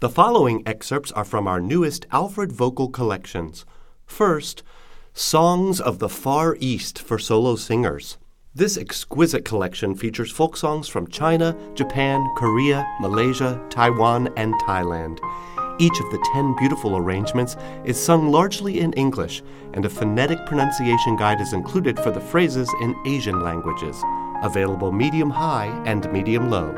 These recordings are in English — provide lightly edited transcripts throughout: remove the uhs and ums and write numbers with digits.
The following excerpts are from our newest Alfred vocal collections. First, Songs of the Far East for solo singers. This exquisite collection features folk songs from China, Japan, Korea, Malaysia, Taiwan, and Thailand. Each of the 10 beautiful arrangements is sung largely in English, and a phonetic pronunciation guide is included for the phrases in Asian languages. Available medium-high and medium-low.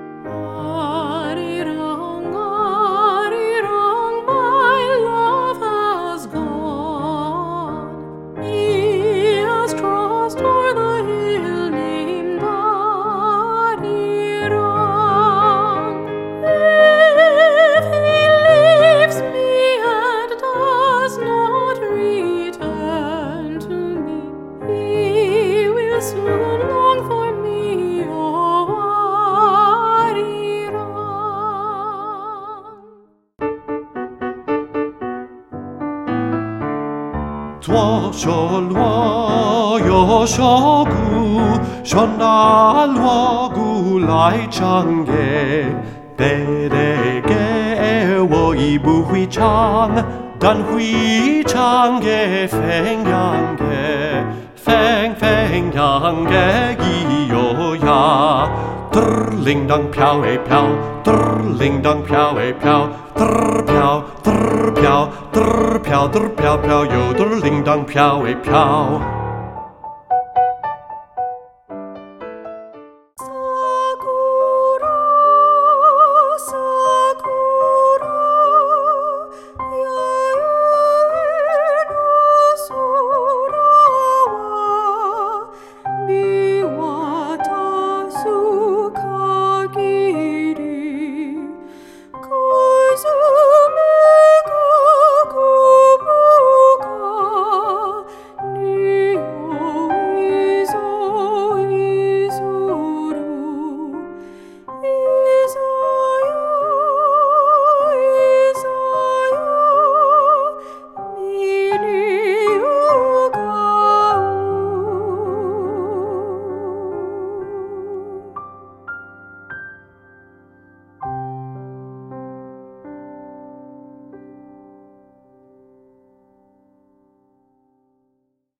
Zuo shou luo you shou gu, shou na luo gu lai chang ge. De de ge wo yi bu hui chang, dan hui chang ge feng yang ge. Feng feng yang ge yi yo ya. Ling dang piao e piao, ling dang piao e piao, piao, piao, piao, piao, piao, yo, ling dang piao e piao.